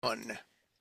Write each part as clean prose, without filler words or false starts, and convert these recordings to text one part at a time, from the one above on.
One.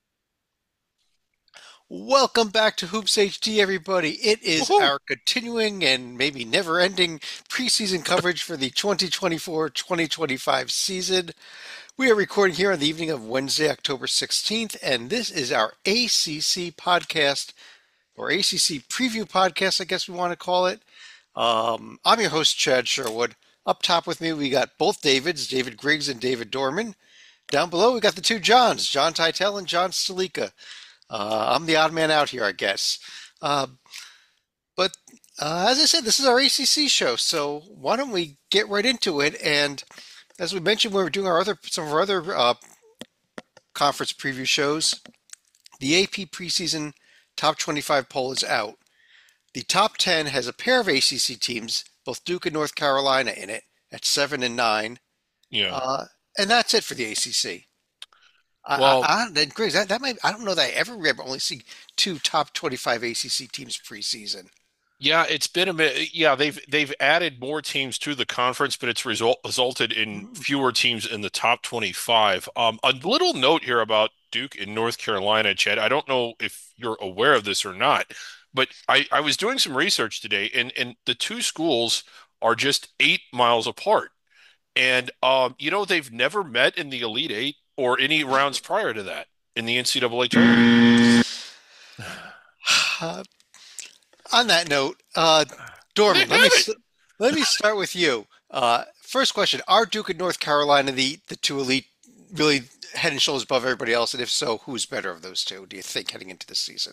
Welcome back to Hoops HD, everybody. It is Woohoo! our continuing and maybe never-ending preseason coverage for the 2024-2025 season. We are recording here on the evening of Wednesday, October 16th, and this is our ACC podcast, or ACC preview podcast, I guess we want to call it. I'm your host, Chad Sherwood. Up top with me, we got both Davids, David Griggs and David Dorman. Down below, we got the two Johns, John Titel and John Stalika. I'm the odd man out here, I guess. Uh, but as I said, this is our ACC show, so why don't we get right into it? And as we mentioned, when we were doing some of our other conference preview shows, the AP preseason top 25 poll is out. The top 10 has a pair of ACC teams, both Duke and North Carolina, in it at 7 and 9, Yeah. uh, and that's it for the ACC. Well, Then Griggs, that might I don't know that I ever only see two top 25 ACC teams preseason. yeah, it's been a minute. Yeah, they've added more teams to the conference, but it's resulted in fewer teams in the top 25. A little note here about Duke and North Carolina, Chad. I don't know if you're aware of this or not, but I was doing some research today, and the two schools are just 8 miles apart. And they've never met in the Elite Eight or any rounds prior to that in the NCAA tournament. Uh, on that note, They Dorman, haven't. let me start with you. First question: Are Duke and North Carolina the two elite, really head and shoulders above everybody else? And if so, who's better of those two? Do you think heading into the season?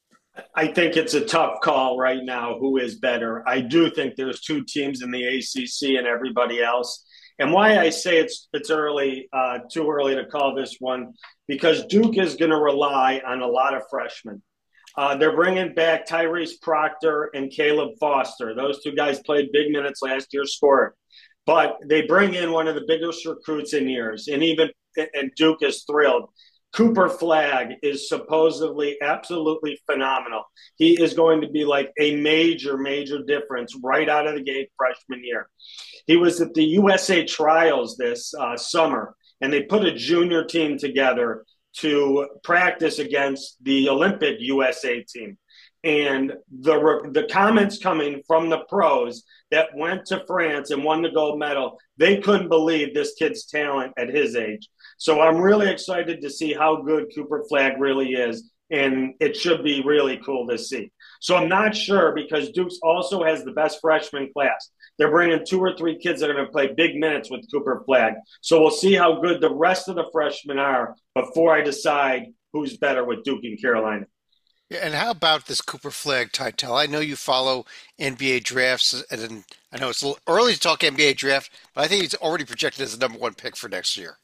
I think it's a tough call right now. Who is better? I do think there's two teams in the ACC and everybody else. And why I say it's early, too early to call this one, because Duke is going to rely on a lot of freshmen. They're bringing back Tyrese Proctor and Caleb Foster. Those two guys played big minutes last year, scored. But they bring in one of the biggest recruits in years, and Duke is thrilled. Cooper Flagg is supposedly absolutely phenomenal. He is going to be like a major, major difference right out of the gate freshman year. He was at the USA trials this summer, and they put a junior team together to practice against the Olympic USA team. And the comments coming from the pros that went to France and won the gold medal, they couldn't believe this kid's talent at his age. So I'm really excited to see how good Cooper Flagg really is, and it should be really cool to see. So I'm not sure because Dukes also has the best freshman class. They're bringing two or three kids that are going to play big minutes with Cooper Flagg. So we'll see how good the rest of the freshmen are before I decide who's better with Duke and Carolina. Yeah, and how about this Cooper Flag title? I know you follow NBA drafts, and I know it's a little early to talk NBA draft, but I think he's already projected as the number one pick for next year.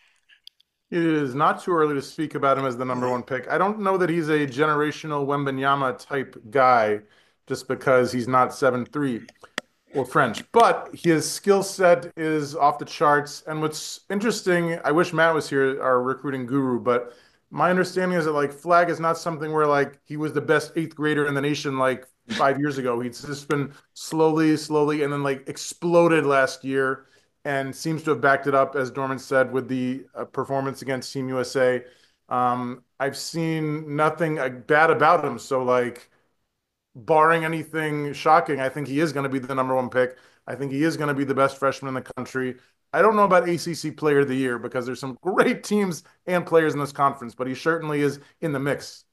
It is not too early to speak about him as the number one pick. I don't know that he's a generational Wembanyama type guy just because he's not 7'3" or French, but his skill set is off the charts. And what's interesting, I wish Matt was here, our recruiting guru, but my understanding is that like Flag is not something where like he was the best eighth grader in the nation like 5 years ago. He's just been slowly, slowly, and then like exploded last year and seems to have backed it up, as Dorman said, with the performance against Team USA. I've seen nothing bad about him. So like barring anything shocking, I think he is going to be the number one pick. I think he is going to be the best freshman in the country. I don't know about ACC Player of the Year because there's some great teams and players in this conference, but he certainly is in the mix.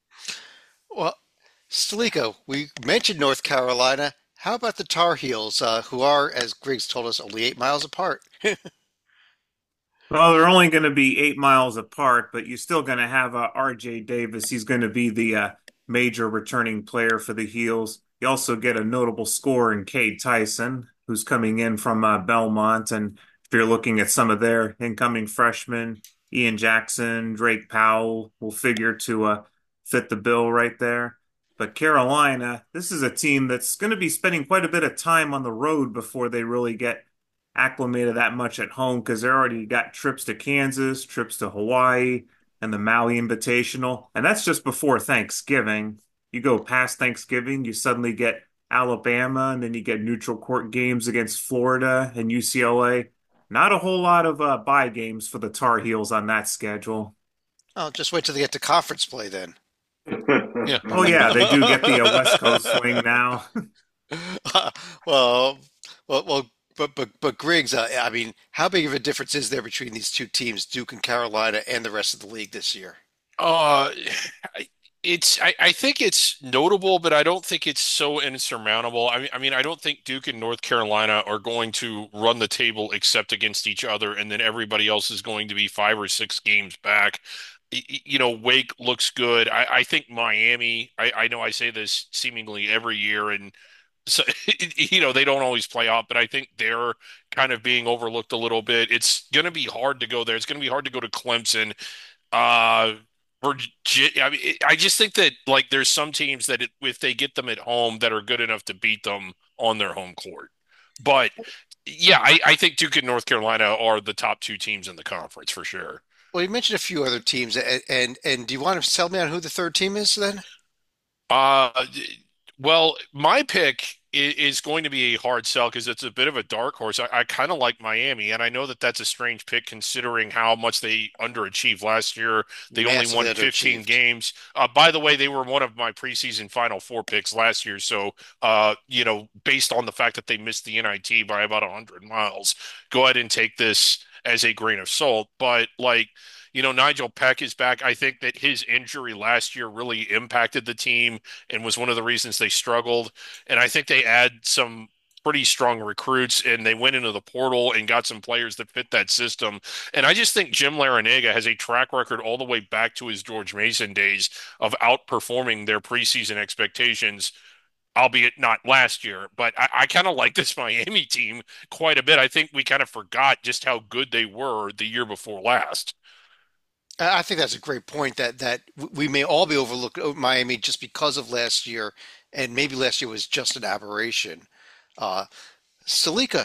Well, Stalico, we mentioned North Carolina. How about the Tar Heels, who are, as Griggs told us, only 8 miles apart? Well, they're only going to be 8 miles apart, but you're still going to have R.J. Davis. He's going to be the major returning player for the Heels. You also get a notable scorer in Cade Tyson, who's coming in from Belmont. And if you're looking at some of their incoming freshmen, Ian Jackson, Drake Powell will figure to fit the bill right there. But Carolina, this is a team that's going to be spending quite a bit of time on the road before they really get acclimated that much at home because they already got trips to Kansas, trips to Hawaii, and the Maui Invitational. And that's just before Thanksgiving. You go past Thanksgiving, you suddenly get Alabama, and then you get neutral court games against Florida and UCLA. Not a whole lot of bye games for the Tar Heels on that schedule. I'll just wait till they get to conference play then. Yeah. Oh yeah, they do get the West Coast swing now. Well, but Griggs, I mean, how big of a difference is there between these two teams, Duke and Carolina, and the rest of the league this year? Uh, I think it's notable, but I don't think it's so insurmountable. I mean, I don't think Duke and North Carolina are going to run the table except against each other, and then everybody else is going to be 5 or 6 games back. Wake looks good. I think Miami. I know I say this seemingly every year, and so they don't always play out, but I think they're kind of being overlooked a little bit. It's going to be hard to go there. It's going to be hard to go to Clemson. Uh, Virginia, I mean, I just think that like there's some teams that if they get them at home that are good enough to beat them on their home court. But yeah, I think Duke and North Carolina are the top two teams in the conference for sure. Well, you mentioned a few other teams, and do you want to tell me on who the third team is then? Uh, well, my pick is going to be a hard sell because it's a bit of a dark horse. I kind of like Miami, and I know that that's a strange pick considering how much they underachieved last year. They only Massively won 15 underachieved. games. By the way, they were one of my preseason Final Four picks last year. So, based on the fact that they missed the NIT by about 100 miles, go ahead and take this as a grain of salt. But like, Nigel Peck is back. I think that his injury last year really impacted the team and was one of the reasons they struggled. And I think they add some pretty strong recruits and they went into the portal and got some players that fit that system. And I just think Jim Larinaga has a track record all the way back to his George Mason days of outperforming their preseason expectations, albeit not last year. But I kind of like this Miami team quite a bit. I think we kind of forgot just how good they were the year before last. I think that's a great point that we may all be overlooking Miami just because of last year, and maybe last year was just an aberration. Uh, Salika,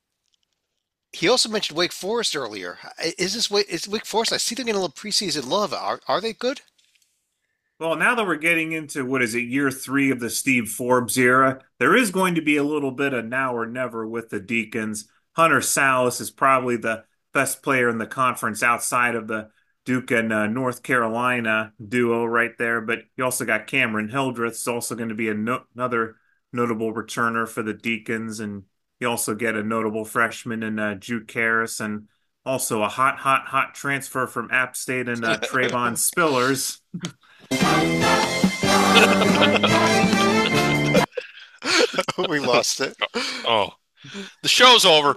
he also mentioned Wake Forest earlier. Is Wake Forest? I see them getting a little preseason love. Are they good? Well, now that we're getting into what is it, year three of the Steve Forbes era, there is going to be a little bit of now or never with the Deacons. Hunter Sallis is probably the best player in the conference outside of the Duke and North Carolina duo right there. But you also got Cameron Hildreth, is also going to be another notable returner for the Deacons, and you also get a notable freshman in Juke Harris, and also a hot, hot, hot transfer from App State and Trayvon Spillers. We lost it. Oh, the show's over.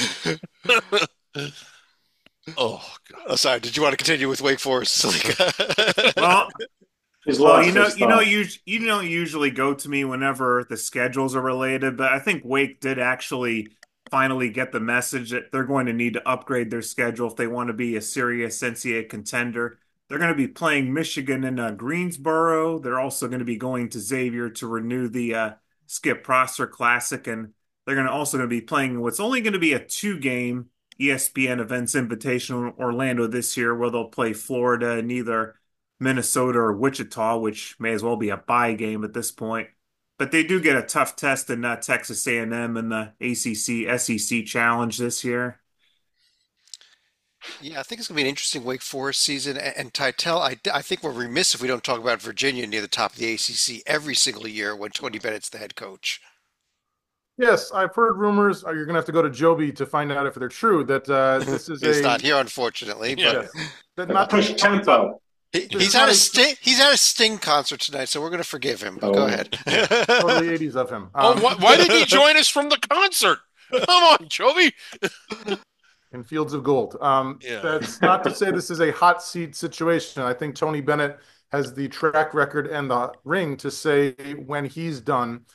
Oh God. Oh, sorry. Did you want to continue with Wake Forest, Salika? Well, He's well, lost his thought. you don't usually go to me whenever the schedules are related, but I think Wake did actually finally get the message that they're going to need to upgrade their schedule if they want to be a serious NCAA contender. They're going to be playing Michigan in Greensboro. They're also going to be going to Xavier to renew the Skip Prosser Classic, and they're going to be playing what's only going to be a two-game ESPN Events Invitational in Orlando this year, where they'll play Florida and either Minnesota or Wichita, which may as well be a bye game at this point. But they do get a tough test in Texas A&M in the ACC SEC Challenge this year. Yeah, I think it's going to be an interesting Wake Forest season. And Titel, I think we're remiss if we don't talk about Virginia near the top of the ACC every single year when Tony Bennett's the head coach. Yes, I've heard rumors. You're going to have to go to Joby to find out if they're true. That this is He's a not here, unfortunately, Yeah. but yes, that not Push tempo. this he's is had not a a Sting concert tonight, so we're going to forgive him. But go Oh, ahead. totally 80s of him. Oh, why did he join us from the concert? Come on, Joby. In Fields of Gold. Yeah. That's not to say this is a hot seat situation. I think Tony Bennett has the track record and the ring to say when he's done.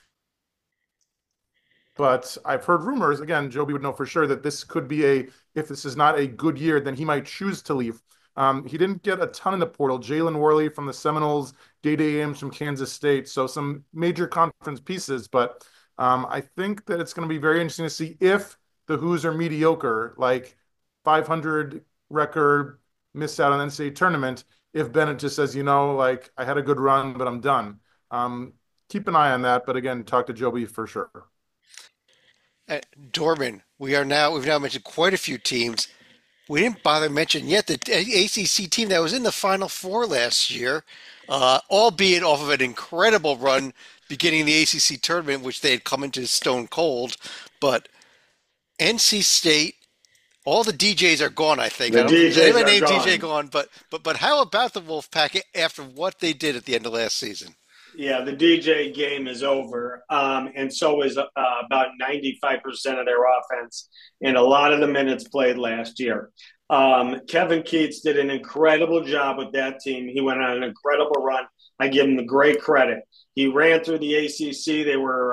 But I've heard rumors, again, Joby would know for sure that this could be if this is not a good year, then he might choose to leave. He didn't get a ton in the portal. Jalen Worley from the Seminoles, Day Ames from Kansas State. So some major conference pieces. But I think that it's going to be very interesting to see if the Who's are mediocre, like 500 record, miss out on NCAA tournament, if Bennett just says, like I had a good run, but I'm done. Keep an eye on that. But again, talk to Joby for sure. Dorman, we've now mentioned quite a few teams. We didn't bother mentioning yet the ACC team that was in the Final Four last year, albeit off of an incredible run beginning the ACC tournament, which they had come into stone cold. But NC State, all the DJs are gone. I think I The don't think there's DJs anybody are named DJ gone. gone. But how about the Wolfpack after what they did at the end of last season? Yeah, the DJ game is over, and so is about 95% of their offense and a lot of the minutes played last year. Kevin Keats did an incredible job with that team. He went on an incredible run. I give him the great credit. He ran through the ACC. They were,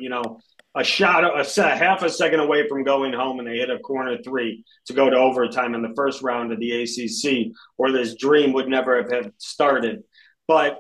half a second away from going home, and they hit a corner three to go to overtime in the first round of the ACC, or this dream would never have started. But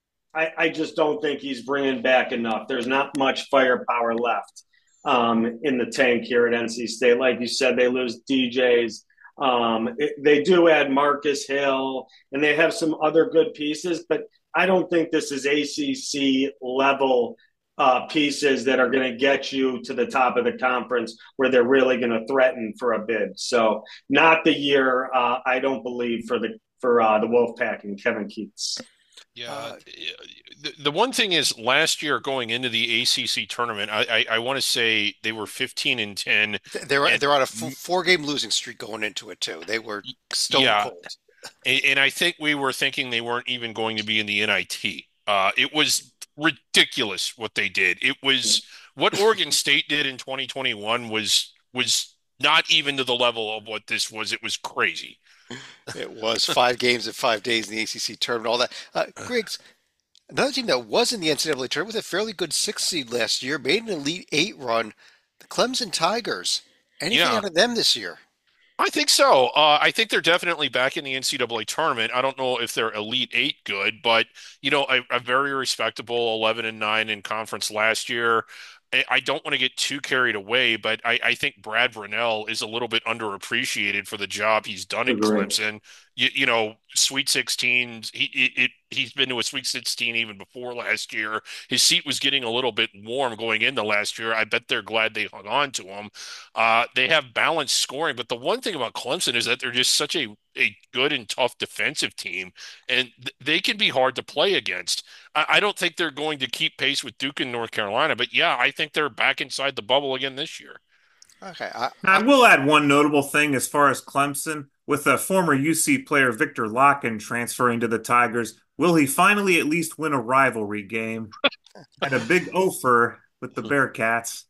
I just don't think he's bringing back enough. There's not much firepower left in the tank here at NC State. Like you said, they lose DJs. They do add Marcus Hill, and they have some other good pieces, but I don't think this is ACC level pieces that are going to get you to the top of the conference where they're really going to threaten for a bid. So, not the year I don't believe for the Wolfpack and Kevin Keats. Yeah, Uh, the one thing is last year going into the ACC tournament, I want to say they were 15-10, they're and they're on a four-game losing streak going into it too. They were stone yeah, cold. and I think we were thinking they weren't even going to be in the NIT. It was ridiculous what they did. It was what Oregon State did in 2021 was not even to the level of what this was. It was crazy. It was 5 games in 5 days in the ACC tournament, all that. Griggs, another team that was in the NCAA tournament with a fairly good six seed last year, made an Elite Eight run, the Clemson Tigers. Anything Yeah, out of them this year? I think so. I think they're definitely back in the NCAA tournament. I don't know if they're Elite Eight good, but a very respectable 11-9 in conference last year. I don't want to get too carried away, but I think Brad Brunell is a little bit underappreciated for the job he's done at Agree. Clemson. Sweet 16. He's been to a Sweet 16 even before last year. His seat was getting a little bit warm going into last year. I bet they're glad they hung on to him. They have balanced scoring, but the one thing about Clemson is that they're just such a good and tough defensive team, and they can be hard to play against. I don't think they're going to keep pace with Duke and North Carolina, but yeah, I think they're back inside the bubble again this year. Okay, I will add one notable thing as far as Clemson, with a former UC player Victor Locken transferring to the Tigers. Will he finally at least win a rivalry game? And a big offer with the Bearcats.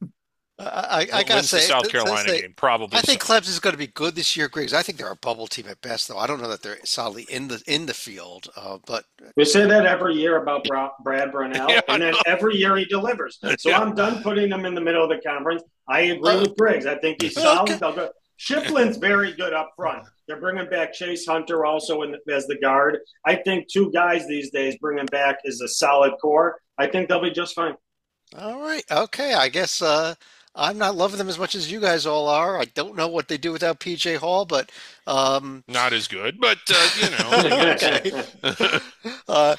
I gotta Wins the say, South Carolina game, probably I think so. Clemson is going to be good this year, Griggs. I think they're a bubble team at best, though. I don't know that they're solidly in the field, but We say that every year about Brad Brunell, Yeah, I and then know. every year he delivers. So Yeah. I'm done putting him in the middle of the conference. I agree uh, with Briggs. I think he's okay. solid. They'll go. Shiflin's very good up front. They're bringing back Chase Hunter also as the guard. I think two guys these days bringing back is a solid core. I think they'll be just fine. All right. Okay. I guess I'm not loving them as much as you guys all are. I don't know what they do without PJ Hall, but Not as good, but okay. Uh,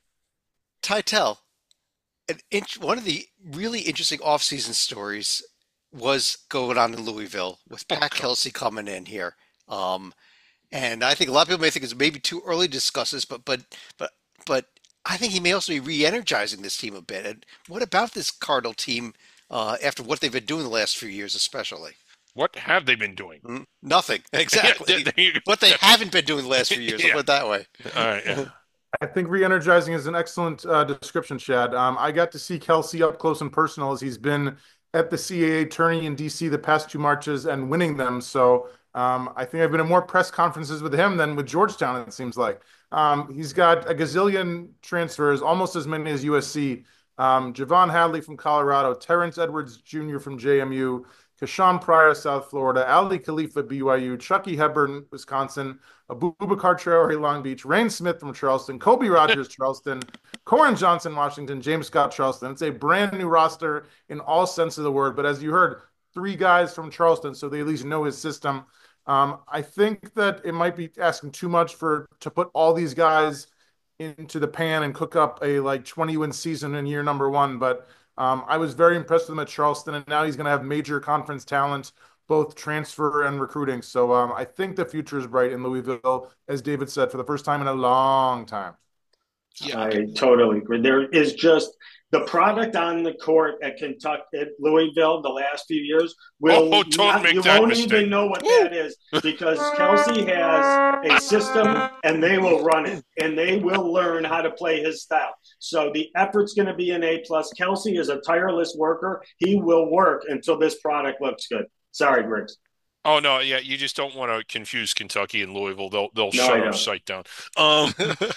Titel, one of the really interesting offseason stories was going on in Louisville with Pat Kelsey coming in here. Um, and I think a lot of people may think it's maybe too early to discuss this, but but I think he may also be re-energizing this team a bit. And what about this Cardinal team after what they've been doing the last few years, especially? what have they been doing? Nothing, Yeah, exactly. there you go. What they haven't been doing the last few years. I'll Yeah. put it that way. All right. Yeah. I think re-energizing is an excellent description, Chad. I got to see Kelsey up close and personal as he's been at the CAA tourney in DC the past two marches and winning them. So I think I've been in more press conferences with him than with Georgetown, it seems like. He's got a gazillion transfers, almost as many as USC. Javon Hadley from Colorado, Terrence Edwards Jr. from JMU, Kashawn Pryor, South Florida, Ali Khalifa, BYU, Chucky Hepburn, Wisconsin, Abubakar Traore, Long Beach, Rain Smith from Charleston, Kobe Rogers, Charleston, Corin Johnson, Washington, James Scott, Charleston. It's a brand new roster in all sense of the word. But as you heard, three guys from Charleston, so they at least know his system. I think that it might be asking too much to put all these guys into the pan and cook up a like 20-win season in year number one. But I was very impressed with him at Charleston, and now he's going to have major conference talent both transfer and recruiting. So I think the future is bright in Louisville, as David said, for the first time in a long time. Yeah. I totally agree. There is just the product on the court at Kentucky, at Louisville, the last few years will Oh, don't not, make you that won't mistake. even know what Woo! that is because Kelsey has a system and they will run it and they will learn how to play his style. So the effort's going to be an A plus. Kelsey is a tireless worker. He will work until this product looks good. Sorry, Griggs. Oh no, yeah, you just don't want to confuse Kentucky and Louisville. They'll No, I shut our don't. site down. Um,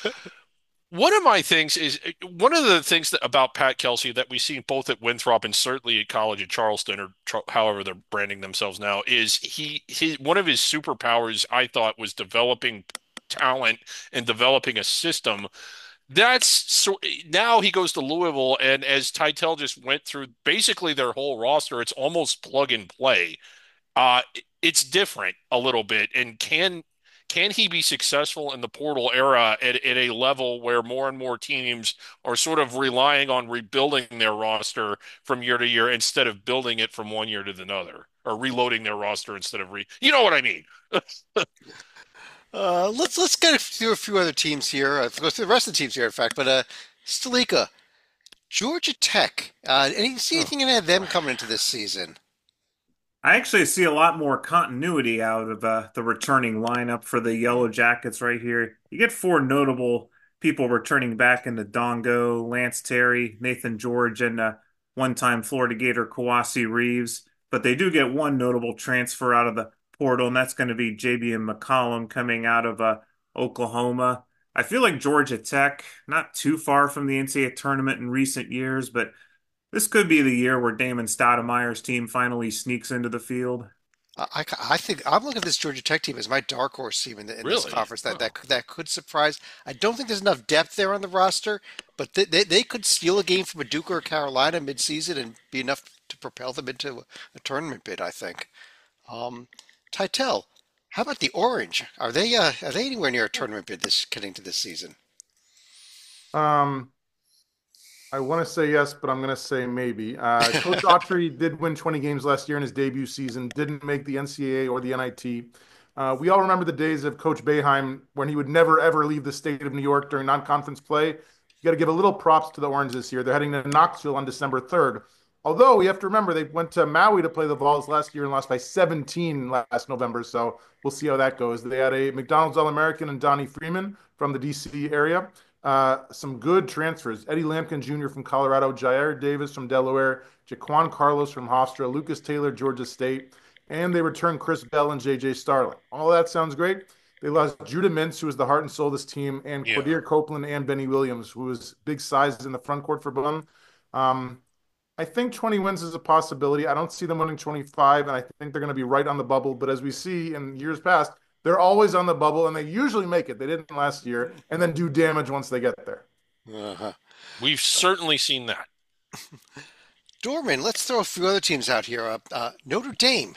one of the things about Pat Kelsey that we see both at Winthrop and certainly at college at Charleston or however they're branding themselves now is one of his superpowers I thought was developing talent and developing a system. That's so now he goes to Louisville and as Tytel just went through basically their whole roster, it's almost plug and play. Uh, it's different a little bit. And can he be successful in the portal era at a level where more and more teams are sort of relying on rebuilding their roster from year to year instead of building it from one year to another, or reloading their roster instead of you know what I mean? let's get through a few other teams here. Go through the rest of the teams here, in fact. But Stalika, Georgia Tech. See Oh. anything in them coming into this season? I actually see a lot more continuity out of the returning lineup for the Yellow Jackets right here. You get four notable people returning back into Dongo, Lance Terry, Nathan George, and one-time Florida Gator Kawasi Reeves. But they do get one notable transfer out of the portal, and that's going to be JB McCollum coming out of Oklahoma. I feel like Georgia Tech, not too far from the NCAA tournament in recent years, but this could be the year where Damon Stoudemire's team finally sneaks into the field. I think I'm looking at this Georgia Tech team as my dark horse team in this Really? conference Oh. that could surprise. I don't think there's enough depth there on the roster, but they could steal a game from a Duke or Carolina midseason and be enough to propel them into a tournament bid. I think. Um, Titel, how about the Orange? Are they anywhere near a tournament bid this getting to this season? Um, I want to say yes, but I'm going to say maybe. Coach Autry did win 20 games last year in his debut season, didn't make the NCAA or the NIT. We all remember the days of Coach Boeheim when he would never, ever leave the state of New York during non-conference play. You got to give a little props to the Orange this year. They're heading to Knoxville on December 3rd. Although we have to remember they went to Maui to play the Vols last year and lost by 17 last November. So we'll see how that goes. They had a McDonald's All-American and Donnie Freeman from the DC area. Some good transfers. Eddie Lampkin Jr. from Colorado, Jair Davis from Delaware, Jaquan Carlos from Hofstra, Lucas Taylor, Georgia State, and they returned Chris Bell and J.J. Starling. All that sounds great. They lost Judah Mintz, who was the heart and soul of this team, and Yeah. Quadir Copeland and Benny Williams, who was big size in the front court for them. Um, I think 20 wins is a possibility. I don't see them winning 25, and I think they're going to be right on the bubble. But as we see in years past, they're always on the bubble, and they usually make it. They didn't last year, and then do damage once they get there. Uh-huh. We've certainly seen that. Dorman, let's throw a few other teams out here. Notre Dame.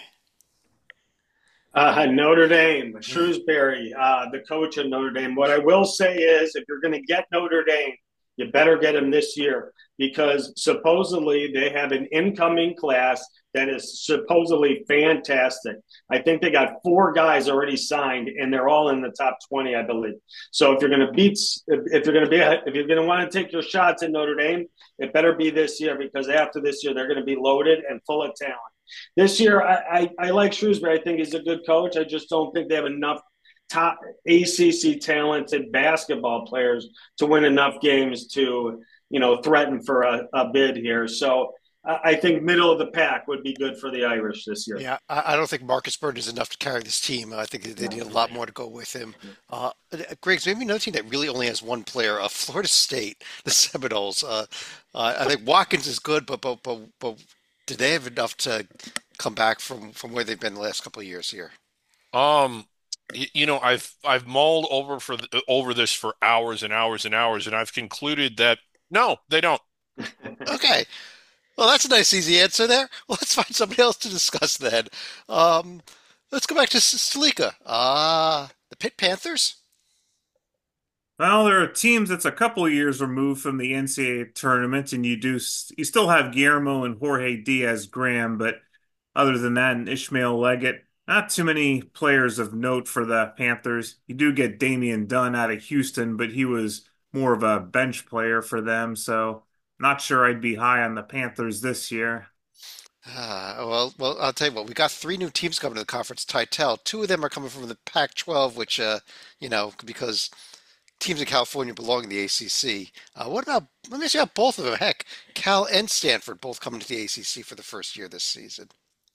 Notre Dame, Shrewsbury, the coach of Notre Dame. What I will say is, if you're going to get Notre Dame, you better get them this year because supposedly they have an incoming class that is supposedly fantastic. I think they got four guys already signed, and they're all in the top 20, I believe. So if you're going to beat, if you're going to be, if you're going to want to take your shots at Notre Dame, it better be this year because after this year they're going to be loaded and full of talent. This year, I like Shrewsbury. I think he's a good coach. I just don't think they have enough top ACC talented basketball players to win enough games to, threaten for a bid here. So I think middle of the pack would be good for the Irish this year. Yeah, I don't think Marcus Bird is enough to carry this team. I think they need a lot more to go with him. Griggs, maybe another team that really only has one player, Florida State, the Seminoles. I think Watkins is good, but do they have enough to come back from where they've been the last couple of years here? Um, I've mulled over this for hours and hours and hours, and I've concluded that no, they don't. Okay, well, that's a nice, easy answer there. Well, let's find somebody else to discuss then. Um, let's go back to Stalika. The Pitt Panthers? Well, there are teams that's a couple of years removed from the NCAA tournament, and you still have Guillermo and Jorge Diaz Graham, but Other than that, and Ishmael Leggett, not too many players of note for the Panthers. You do get Damian Dunn out of Houston, but he was more of a bench player for them, so not sure I'd be high on the Panthers this year. Well, I'll tell you what. We got three new teams coming to the conference. Title. Two of them are coming from the Pac-12, which, because teams in California belong in the ACC. What about? Let me ask you about both of them. Heck, Cal and Stanford both coming to the ACC for the first year this season.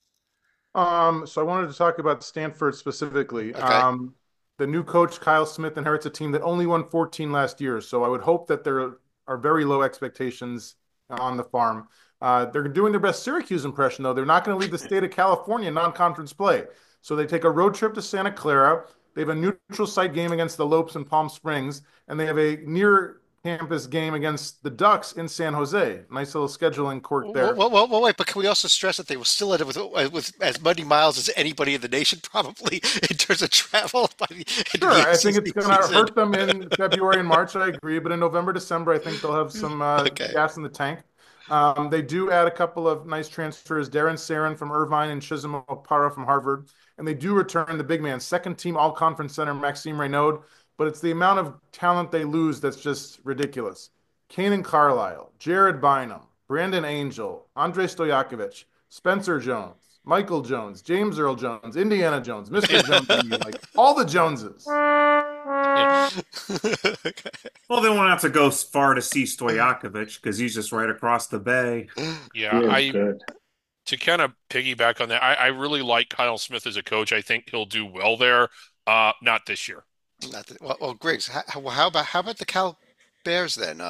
So I wanted to talk about Stanford specifically. Okay. The new coach, Kyle Smith, inherits a team that only won 14 last year. So I would hope that there are very low expectations on the farm. They're doing their best Syracuse impression, though. They're not going to leave the state of California in non-conference play. So they take a road trip to Santa Clara. They have a neutral site game against the Lopes in Palm Springs, and they have a near campus game against the Ducks in San Jose. Nice little scheduling quirk there. Wait, but can we also stress that they will still end up with as many miles as anybody in the nation, probably, in terms of travel by the end Sure, of the I think it's ACC going to season? hurt them in February and March. I agree, but in November, December, I think they'll have some Okay. gas in the tank. They do add a couple of nice transfers: Darren Sarin from Irvine and Chisholm Opara from Harvard, and they do return the big man, second team All Conference center Maxime Reynaud. But it's the amount of talent they lose that's just ridiculous. Kanan Carlisle, Jared Bynum, Brandon Angel, Andrei Stojakovic, Spencer Jones, Michael Jones, James Earl Jones, Indiana Jones, Mr. Jones, like all the Joneses. Yeah. Well, they won't have to go far to see Stojakovic because he's just right across the bay. Yeah, He is I good. to kind of piggyback on that, I really like Kyle Smith as a coach. I think he'll do well there. Not this year. Not the, well, Griggs, how about the Cal Bears then?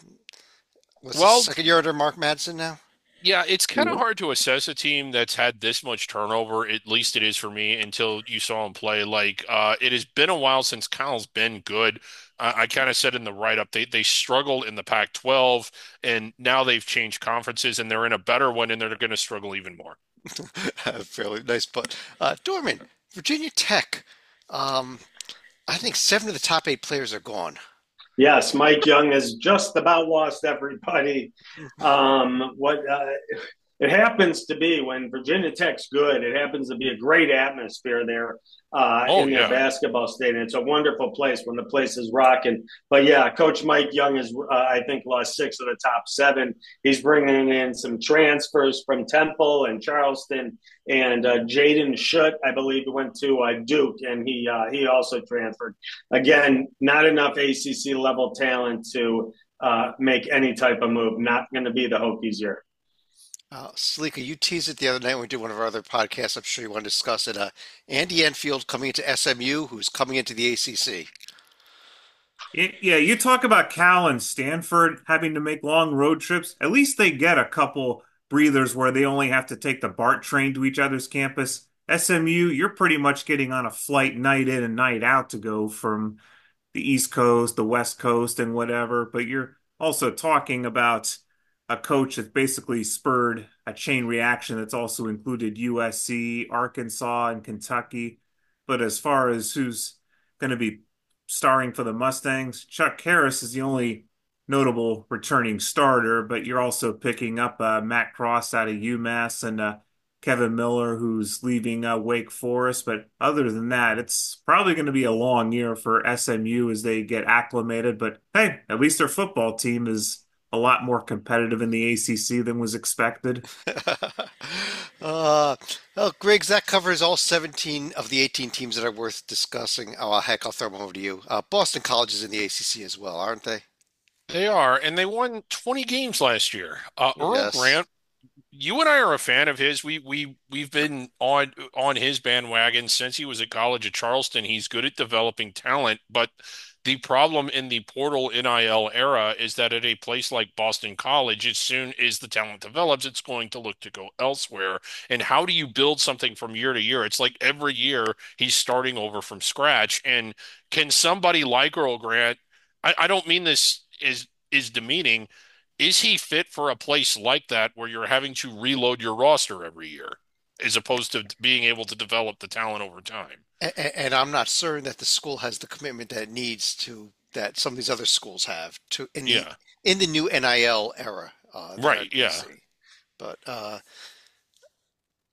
Was this Well, second year under Mark Madsen now? yeah, it's kind of Yeah. hard to assess a team that's had this much turnover. At least it is for me until you saw him play. It has been a while since Kyle's been good. I kind of said in the write-up they struggled in the Pac-12, and now they've changed conferences and they're in a better one, and they're going to struggle even more. Fairly nice, but Dorman, Virginia Tech. Um, I think seven of the top eight players are gone. Yes, Mike Young has just about lost everybody. What it happens to be when Virginia Tech's good, it happens to be a great atmosphere there Oh in their yeah. basketball stadium. It's a wonderful place when the place is rocking. But yeah, Coach Mike Young has, I think, lost six of the top seven. He's bringing in some transfers from Temple and Charleston, and Jaden Schutt, I believe, went to Duke, and he also transferred. Again, not enough ACC level talent to make any type of move. Not going to be the Hokies year. Salika, you teased it the other night when we did one of our other podcasts. I'm sure you want to discuss it. Andy Enfield coming into SMU, who's coming into the ACC. Yeah, you talk about Cal and Stanford having to make long road trips. At least they get a couple breathers where they only have to take the BART train to each other's campus. SMU, you're pretty much getting on a flight night in and night out to go from the East Coast, the West Coast, and whatever. But you're also talking about a coach that basically spurred a chain reaction that's also included USC, Arkansas, and Kentucky. But as far as who's going to be starring for the Mustangs, Chuck Harris is the only notable returning starter, but you're also picking up Matt Cross out of UMass and Kevin Miller, who's leaving Wake Forest. But other than that, it's probably going to be a long year for SMU as they get acclimated. But hey, at least their football team is a lot more competitive in the ACC than was expected. uh, well, Griggs, that covers all 17 of the 18 teams that are worth discussing. Oh, heck, I'll throw them over to you. Boston College is in the ACC as well, aren't they? They are, and they won 20 games last year. Earl Yes. Grant, you and I are a fan of his. We've been on his bandwagon since he was at college at Charleston. He's good at developing talent, but the problem in the portal NIL era is that at a place like Boston College, as soon as the talent develops, it's going to look to go elsewhere. And how do you build something from year to year? It's like every year he's starting over from scratch. And can somebody like Earl Grant, I don't mean this is demeaning, is he fit for a place like that where you're having to reload your roster every year as opposed to being able to develop the talent over time? And I'm not certain that the school has the commitment that it needs to that some of these other schools have to Yeah, in the new NIL era that right. we Yeah. see. But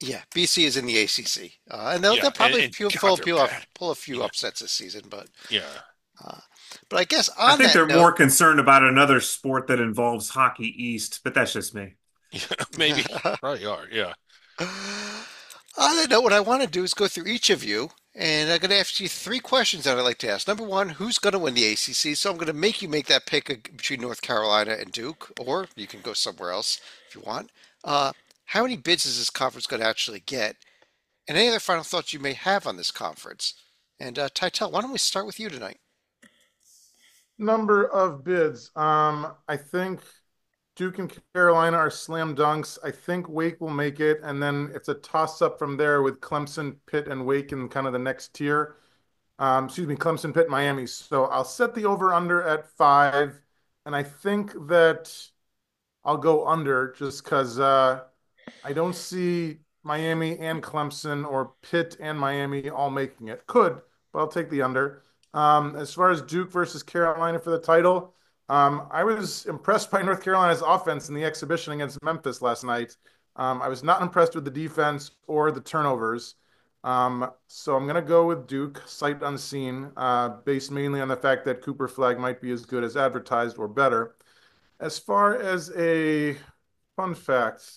Yeah, BC is in the ACC, and they'll Yeah, probably and God, they're bad. pull a few Yeah, upsets this season. yeah. Uh, but I guess I on think that they're more note, concerned about another sport that involves Hockey East, but that's just me. Yeah, maybe. Probably are. Yeah. on that note, what I want to do is go through each of you, and I'm going to ask you three questions that I'd like to ask. Number one, who's going to win the ACC? So I'm going to make you make that pick between North Carolina and Duke, or you can go somewhere else if you want. How many bids is this conference going to actually get? And any other final thoughts you may have on this conference? And Tytel, why don't we start with you tonight? Number of bids. I think Duke and Carolina are slam dunks. I think Wake will make it, and then it's a toss up from there with Clemson, Pitt, and Wake in kind of the next tier. Excuse me, Clemson, Pitt, Miami. So I'll set the over under at 5, and I think that I'll go under just because I don't see Miami and Clemson or Pitt and Miami all making it. Could, but I'll take the under. As far as Duke versus Carolina for the title, I was impressed by North Carolina's offense in the exhibition against Memphis last night. I was not impressed with the defense or the turnovers. So I'm going to go with Duke, sight unseen, based mainly on the fact that Cooper Flag might be as good as advertised or better. As far as a fun fact,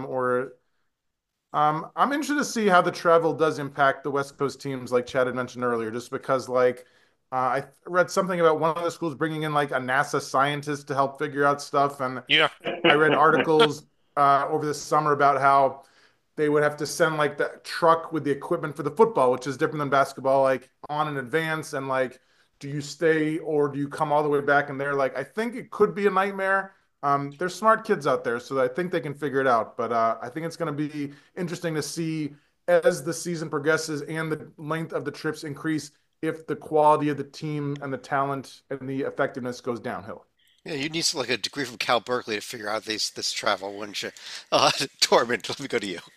I'm interested to see how the travel does impact the West Coast teams, like Chad had mentioned earlier, just because, I read something about one of the schools bringing in like a NASA scientist to help figure out stuff, and Yeah. I read articles over the summer about how they would have to send like the truck with the equipment for the football, which is different than basketball, like on in advance. And like, do you stay or do you come all the way back? And they're like, I think it could be a nightmare. There's smart kids out there, so I think they can figure it out. But I think it's going to be interesting to see as the season progresses and the length of the trips increase if the quality of the team and the talent and the effectiveness goes downhill. Yeah, you need like a degree from Cal Berkeley to figure out this travel, wouldn't you? Tormund, let me go to you.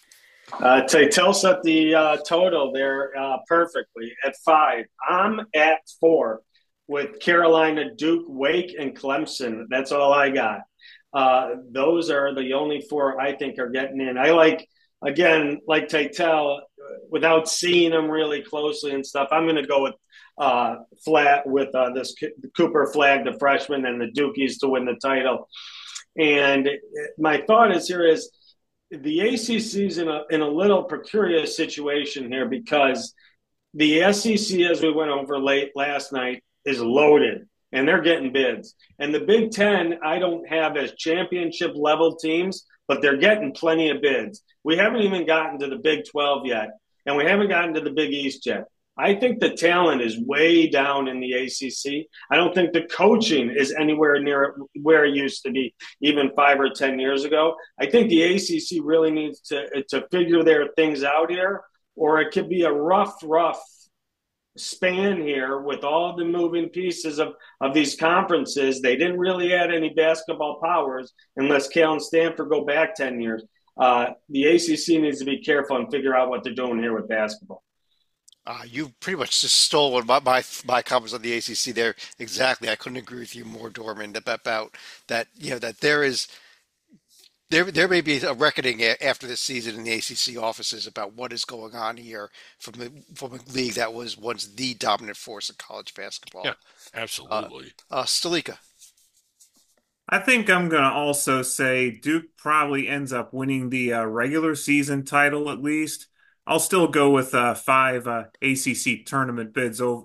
Tell set the total there perfectly at 5. I'm at 4 with Carolina, Duke, Wake, and Clemson. That's all I got. Those are the only 4 I think are getting in. I like, again, like Titel, without seeing them really closely and stuff, I'm going to go with flat with this Cooper Flag, the freshman, and the Dukies to win the title. And my thought is here is the ACC is in a little precarious situation here because the SEC, as we went over late last night, is loaded and they're getting bids. And the Big Ten, I don't have as championship level teams, but they're getting plenty of bids. We haven't even gotten to the Big 12 yet, and we haven't gotten to the Big East yet. I think the talent is way down in the ACC. I don't think the coaching is anywhere near where it used to be, even 5 or 10 years ago. I think the ACC really needs to figure their things out here, or it could be a rough span here with all the moving pieces of these conferences. They didn't really add any basketball powers unless Cal and Stanford go back 10 years. The ACC needs to be careful and figure out what they're doing here with basketball. You pretty much just stole one of my comments on the ACC there. Exactly. I couldn't agree with you more, Dorman, about that. You know that there may be a reckoning after this season in the ACC offices about what is going on here from a league that was once the dominant force in college basketball. Yeah. Absolutely. Stalika. I think I'm going to also say Duke probably ends up winning the regular season title at least. I'll still go with 5 ACC tournament bids over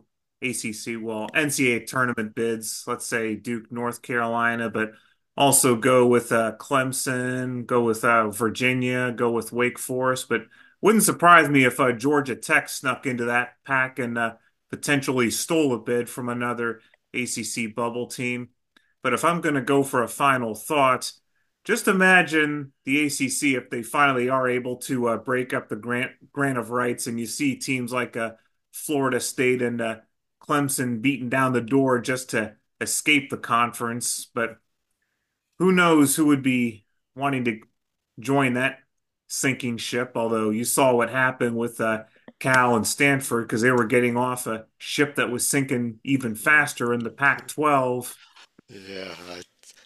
NCAA tournament bids. Let's say Duke, North Carolina, but also go with Clemson, go with Virginia, go with Wake Forest. But wouldn't surprise me if Georgia Tech snuck into that pack and potentially stole a bid from another ACC bubble team. But if I'm going to go for a final thought, just imagine the ACC if they finally are able to break up the grant of rights, and you see teams like Florida State and Clemson beating down the door just to escape the conference. But who knows who would be wanting to join that sinking ship? Although you saw what happened with Cal and Stanford because they were getting off a ship that was sinking even faster in the Pac-12. Yeah,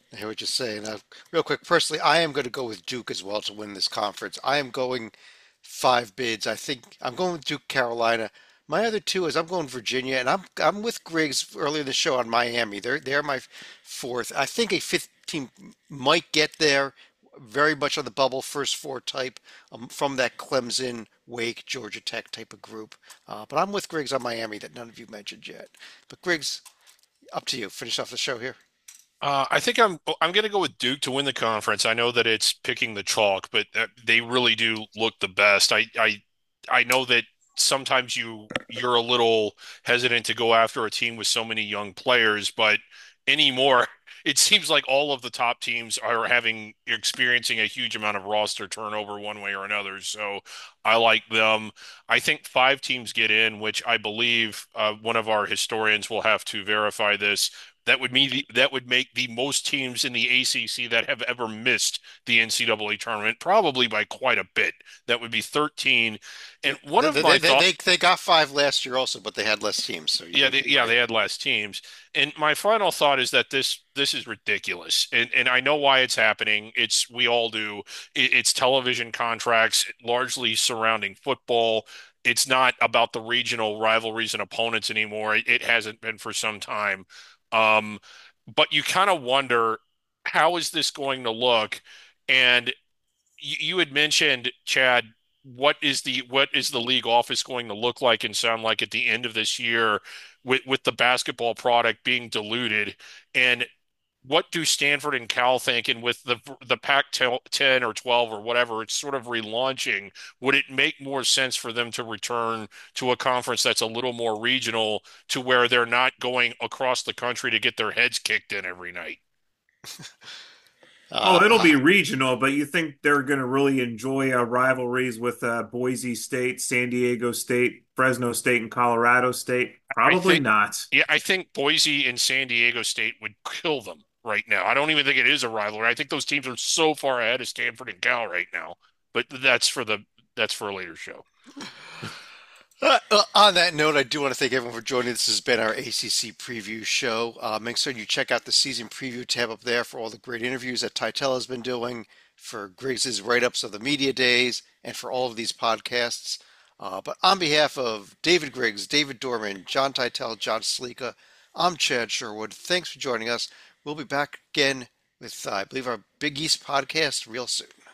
I hear what you're saying. Real quick, personally, I am going to go with Duke as well to win this conference. I am going five bids. I think I'm going with Duke, Carolina. My other two is I'm going Virginia, and I'm with Griggs earlier in the show on Miami. They're my fourth. I think a fifth team might get there, very much on the bubble first four type, from that Clemson, Wake, Georgia Tech type of group. But I'm with Griggs on Miami that none of you mentioned yet. But Griggs, up to you. Finish off the show here. I think I'm going to go with Duke to win the conference. I know that it's picking the chalk, but they really do look the best. I know that sometimes you're a little hesitant to go after a team with so many young players, but anymore it seems like all of the top teams are experiencing a huge amount of roster turnover one way or another. So I like them. I think five teams get in, which I believe one of our historians will have to verify this. That would make the most teams in the ACC that have ever missed the NCAA tournament, probably by quite a bit. That would be 13. And one They, of they, my they, thoughts, they, they got five last year also, but they had less teams, so you yeah, may be yeah, right. they had less teams. And my final thought is that this is ridiculous. And I know why it's happening. We all do. It's television contracts largely surrounding football. It's not about the regional rivalries and opponents anymore. It hasn't been for some time. Um, but you kind of wonder, how is this going to look? And you had mentioned, Chad, what is the league office going to look like and sound like at the end of this year with the basketball product being diluted? And what do Stanford and Cal think? And with the Pac-10 or 12 or whatever, it's sort of relaunching. Would it make more sense for them to return to a conference that's a little more regional, to where they're not going across the country to get their heads kicked in every night? Oh, it'll Uh, be regional, but you think they're going to really enjoy rivalries with Boise State, San Diego State, Fresno State, and Colorado State? I Probably think, not. yeah, I think Boise and San Diego State would kill them right now. I don't even think it is a rivalry. I think those teams are so far ahead of Stanford and Cal right now. But that's for a later show. on that note, I do want to thank everyone for joining. This has been our ACC preview show. Make sure you check out the season preview tab up there for all the great interviews that Tytel has been doing, for Griggs's write-ups of the media days, and for all of these podcasts. But on behalf of David Griggs, David Dorman, John Tytel, John Sleeka, I'm Chad Sherwood. Thanks for joining us. We'll be back again with, I believe, our Big East podcast real soon.